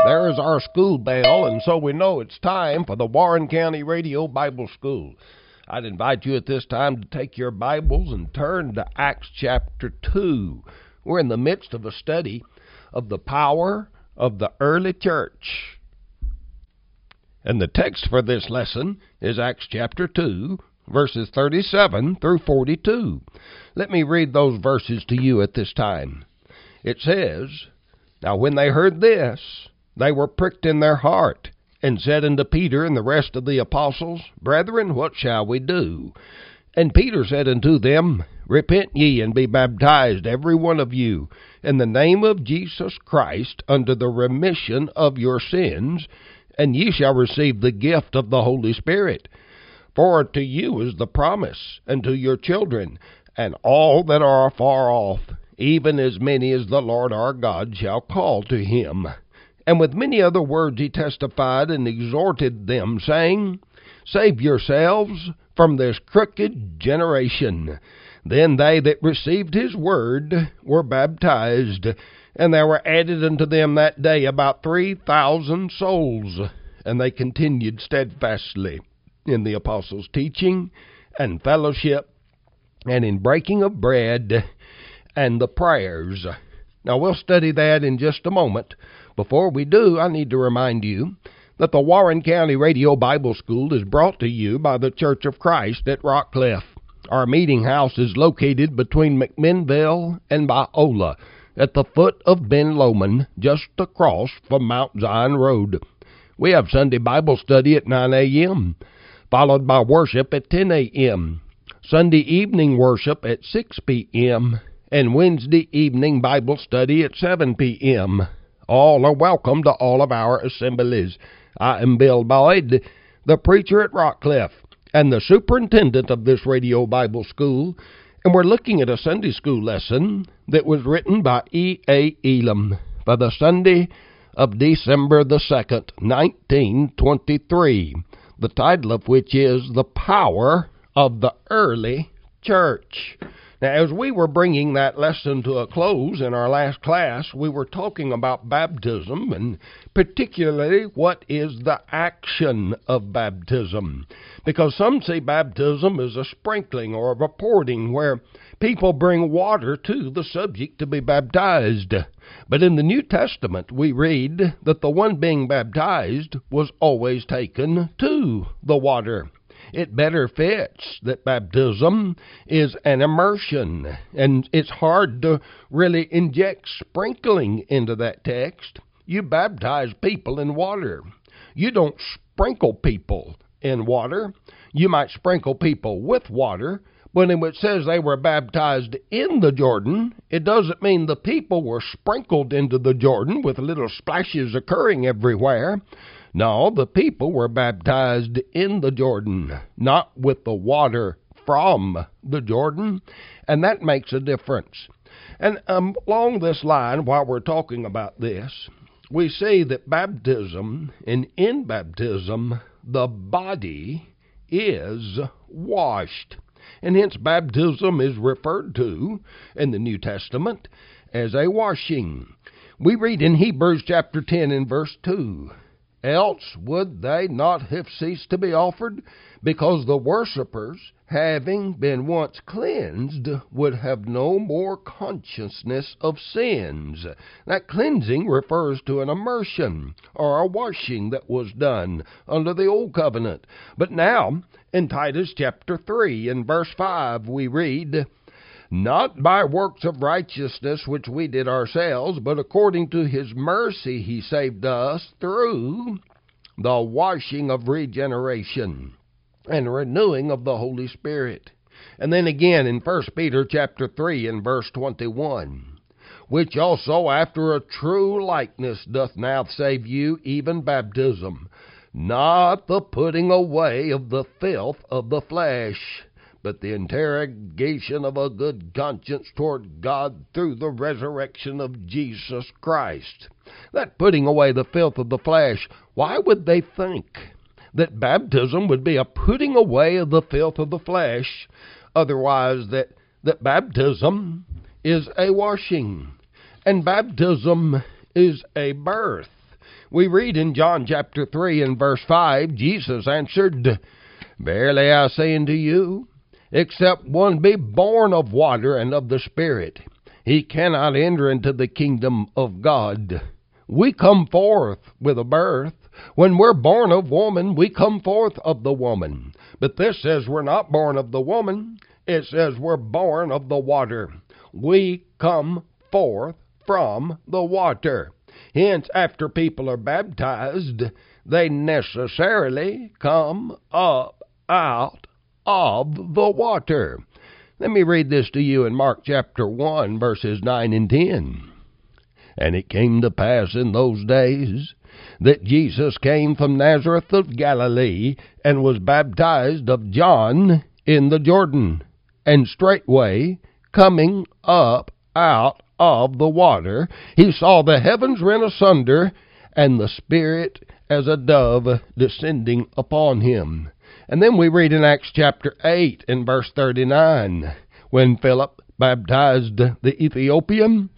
There's our school bell, and so we know it's time for the Warren County Radio Bible School. I'd invite you at this time to take your Bibles and turn to Acts chapter 2. We're in the midst of a study of the power of the early church. And the text for this lesson is Acts chapter 2, verses 37 through 42. Let me read those verses to you at this time. It says, "Now when they heard this, they were pricked in their heart, and said unto Peter and the rest of the apostles, Brethren, what shall we do? And Peter said unto them, Repent ye, and be baptized every one of you, in the name of Jesus Christ, unto the remission of your sins, and ye shall receive the gift of the Holy Spirit. For to you is the promise, and to your children, and all that are afar off, even as many as the Lord our God shall call to him. And with many other words he testified and exhorted them, saying, Save yourselves from this crooked generation. Then they that received his word were baptized, and there were added unto them that day about 3,000 souls. And they continued steadfastly in the apostles' teaching and fellowship, and in breaking of bread and the prayers." Now we'll study that in just a moment. Before we do, I need to remind you that the Warren County Radio Bible School is brought to you by the Church of Christ at Rockcliffe. Our meeting house is located between McMinnville and Biola, at the foot of Ben Lomond, just across from Mount Zion Road. We have Sunday Bible study at 9 a.m., followed by worship at 10 a.m., Sunday evening worship at 6 p.m., and Wednesday evening Bible study at 7 p.m. All are welcome to all of our assemblies. I am Bill Boyd, the preacher at Rockcliffe, and the superintendent of this radio Bible school, and we're looking at a Sunday school lesson that was written by E.A. Elam for the Sunday of December the 2nd, 1923, the title of which is The Power of the Early Church. Now, as we were bringing that lesson to a close in our last class, we were talking about baptism, and particularly what is the action of baptism. Because some see baptism as a sprinkling or a pouring where people bring water to the subject to be baptized. But in the New Testament, we read that the one being baptized was always taken to the water. It better fits that baptism is an immersion, and it's hard to really inject sprinkling into that text. You baptize people in water. You don't sprinkle people in water. You might sprinkle people with water, but when it says they were baptized in the Jordan, it doesn't mean the people were sprinkled into the Jordan with little splashes occurring everywhere. No, the people were baptized in the Jordan, not with the water from the Jordan, and that makes a difference. And along this line, while we're talking about this, we see that baptism, and in baptism, the body is washed. And hence baptism is referred to in the New Testament as a washing. We read in Hebrews chapter 10 and verse 2, Else would they not have ceased to be offered, because the worshippers, having been once cleansed, would have no more consciousness of sins. That cleansing refers to an immersion or a washing that was done under the old covenant. But now, in Titus chapter 3 and verse 5, we read, Not by works of righteousness which we did ourselves, but according to his mercy he saved us through the washing of regeneration and renewing of the Holy Spirit. And then again in 1 Peter chapter 3 and verse 21, which also after a true likeness doth now save you, even baptism, not the putting away of the filth of the flesh, but the interrogation of a good conscience toward God through the resurrection of Jesus Christ. That putting away the filth of the flesh, why would they think that baptism would be a putting away of the filth of the flesh, otherwise that baptism is a washing, and baptism is a birth. We read in John chapter 3 and verse 5, Jesus answered, Verily I say unto you, except one be born of water and of the Spirit, he cannot enter into the kingdom of God. We come forth with a birth. When we're born of woman, we come forth of the woman. But this says we're not born of the woman. It says we're born of the water. We come forth from the water. Hence, after people are baptized, they necessarily come up out of the water. Let me read this to you in Mark chapter 1, verses 9 and 10. And it came to pass in those days that Jesus came from Nazareth of Galilee, and was baptized of John in the Jordan. And straightway, coming up out of the water, he saw the heavens rent asunder, and the Spirit as a dove descending upon him. And then we read in Acts chapter 8 and verse 39, when Philip baptized the Ethiopian,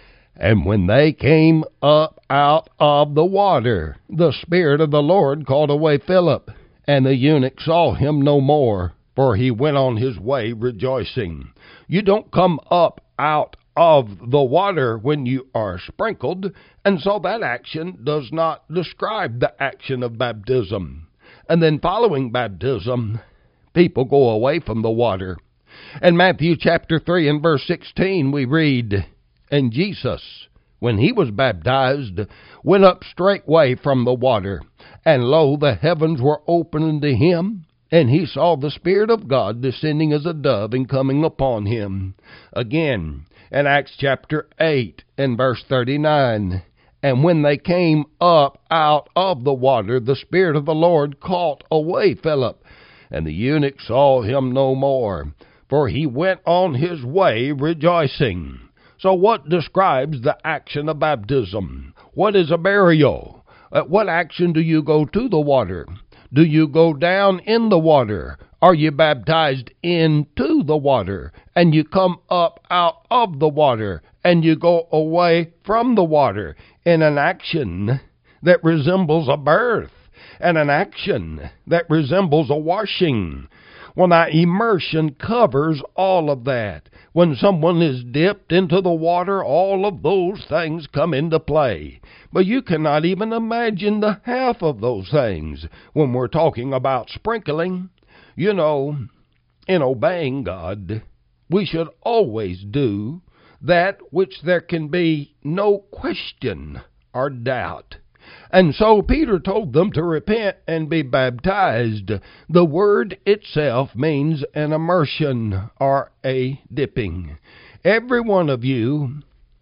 and when they came up out of the water, the Spirit of the Lord called away Philip, and the eunuch saw him no more, for he went on his way rejoicing. You don't come up out of the water when you are sprinkled, and so that action does not describe the action of baptism. And then following baptism, people go away from the water. In Matthew chapter 3 and verse 16 we read, And Jesus, when he was baptized, went up straightway from the water, and lo, the heavens were opened unto him, and he saw the Spirit of God descending as a dove and coming upon him. Again, in Acts chapter 8 and verse 39, And when they came up out of the water, the Spirit of the Lord caught away Philip, and the eunuch saw him no more, for he went on his way rejoicing. So what describes the action of baptism? What is a burial? At what action do you go to the water? Do you go down in the water? Are you baptized into the water? And you come up out of the water, and you go away from the water in an action that resembles a birth, and an action that resembles a washing. Well, now, immersion covers all of that. When someone is dipped into the water, all of those things come into play. But you cannot even imagine the half of those things when we're talking about sprinkling. You know, in obeying God, we should always do that which there can be no question or doubt. And so Peter told them to repent and be baptized. The word itself means an immersion or a dipping. Every one of you,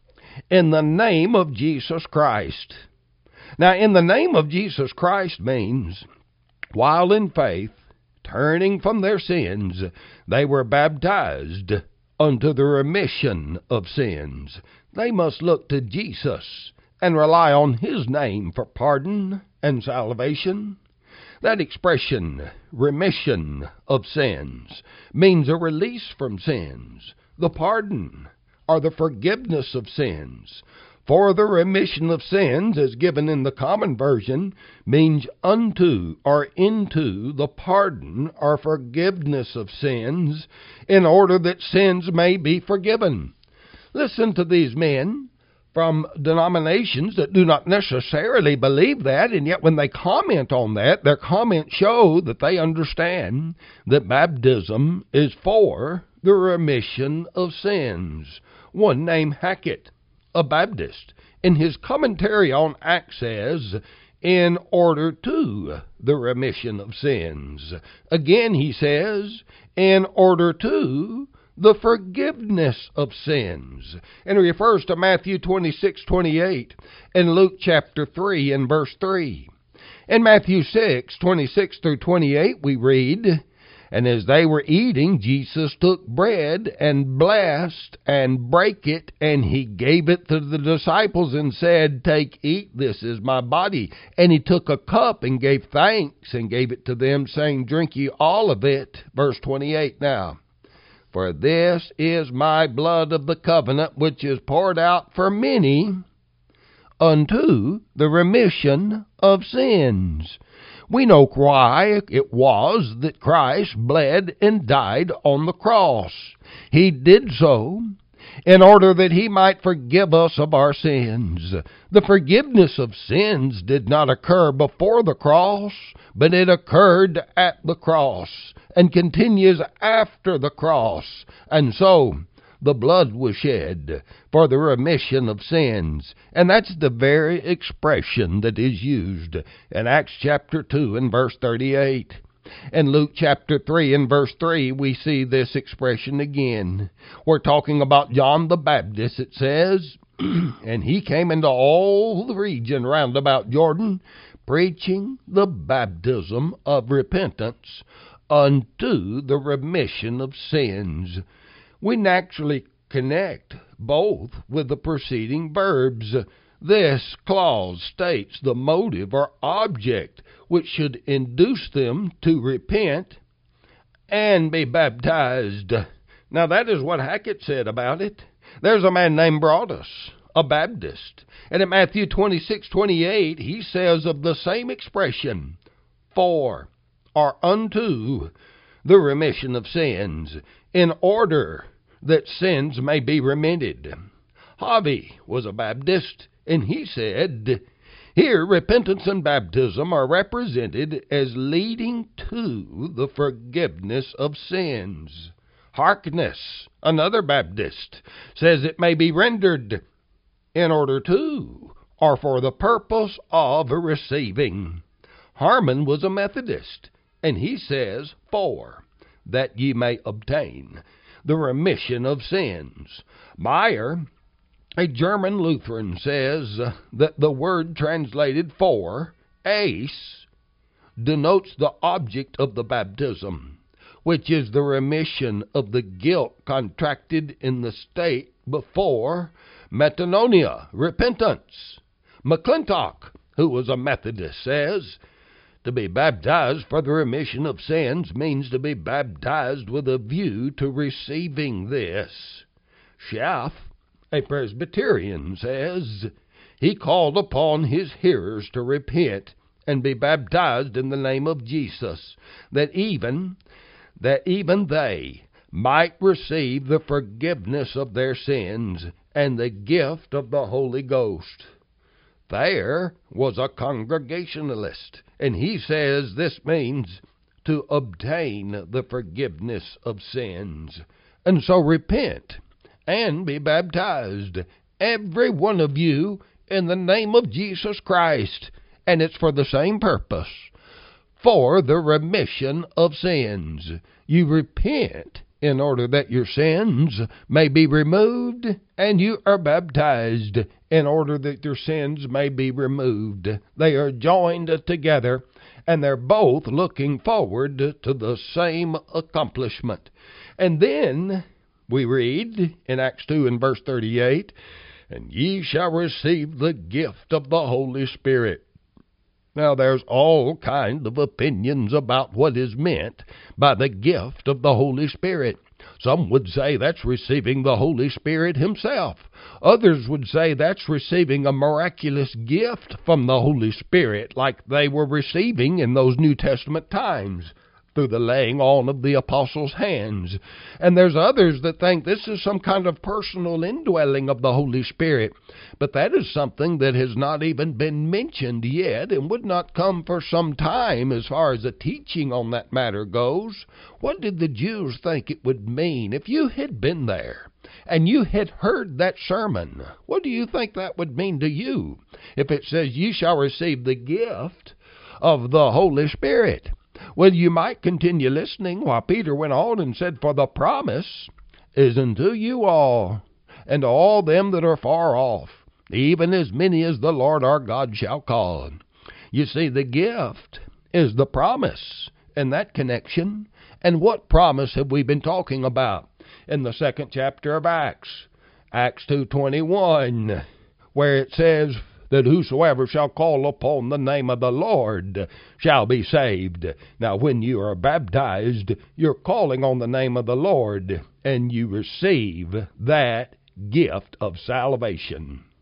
in the name of Jesus Christ. Now, in the name of Jesus Christ means, while in faith, turning from their sins, they were baptized unto the remission of sins. They must look to Jesus and rely on his name for pardon and salvation. That expression, remission of sins, means a release from sins, the pardon or the forgiveness of sins. For the remission of sins, as given in the Common Version, means unto or into the pardon or forgiveness of sins, in order that sins may be forgiven. Listen to these men from denominations that do not necessarily believe that, and yet when they comment on that, their comments show that they understand that baptism is for the remission of sins. One named Hackett, a Baptist, in his commentary on Acts says, in order to the remission of sins. Again he says, in order to the forgiveness of sins. And he refers to Matthew 26:28 and Luke chapter 3 and verse 3. In Matthew 6:26 through 28 we read, And as they were eating, Jesus took bread and blessed and brake it, and he gave it to the disciples and said, Take, eat, this is my body. And he took a cup and gave thanks and gave it to them, saying, Drink ye all of it. Verse 28 now. For this is my blood of the covenant, which is poured out for many unto the remission of sins. We know why it was that Christ bled and died on the cross. He did so in order that He might forgive us of our sins. The forgiveness of sins did not occur before the cross, but it occurred at the cross and continues after the cross. And so the blood was shed for the remission of sins. And that's the very expression that is used in Acts chapter 2 and verse 38. In Luke chapter 3 and verse 3, we see this expression again. We're talking about John the Baptist, it says, and he came into all the region round about Jordan, preaching the baptism of repentance unto the remission of sins. We naturally connect both with the preceding verbs. This clause states the motive or object which should induce them to repent and be baptized. Now that is what Hackett said about it. There's a man named Broadus, a Baptist, and in Matthew 26:28 he says of the same expression, for or unto the remission of sins, in order that sins may be remitted. Harvey was a Baptist, and he said, here repentance and baptism are represented as leading to the forgiveness of sins. Harkness, another Baptist, says it may be rendered in order to, or for the purpose of receiving. Harmon was a Methodist, and he says, for that ye may obtain the remission of sins. Meyer, a German Lutheran, says that the word translated for, eis, denotes the object of the baptism, which is the remission of the guilt contracted in the state before metanoia, repentance. McClintock, who was a Methodist, says, to be baptized for the remission of sins means to be baptized with a view to receiving this. Schaff, a Presbyterian, says, he called upon his hearers to repent and be baptized in the name of Jesus, that even they might receive the forgiveness of their sins and the gift of the Holy Ghost. Thayer was a Congregationalist, and he says this means to obtain the forgiveness of sins. And so repent and be baptized, every one of you, in the name of Jesus Christ. And it's for the same purpose, for the remission of sins. You repent in order that your sins may be removed, and you are baptized in order that your sins may be removed. They are joined together, and they're both looking forward to the same accomplishment. And then we read in Acts 2 and verse 38, and ye shall receive the gift of the Holy Spirit. Now, there's all kinds of opinions about what is meant by the gift of the Holy Spirit. Some would say that's receiving the Holy Spirit Himself. Others would say that's receiving a miraculous gift from the Holy Spirit like they were receiving in those New Testament times, through the laying on of the apostles' hands. And there's others that think this is some kind of personal indwelling of the Holy Spirit. But that is something that has not even been mentioned yet and would not come for some time as far as the teaching on that matter goes. What did the Jews think it would mean if you had been there and you had heard that sermon? What do you think that would mean to you if it says, ye shall receive the gift of the Holy Spirit? Well, you might continue listening while Peter went on and said, for the promise is unto you all, and to all them that are far off, even as many as the Lord our God shall call. You see, the gift is the promise in that connection. And what promise have we been talking about in the 2nd chapter of Acts? Acts 2:21, where it says that whosoever shall call upon the name of the Lord shall be saved. Now, when you are baptized, you're calling on the name of the Lord, and you receive that gift of salvation.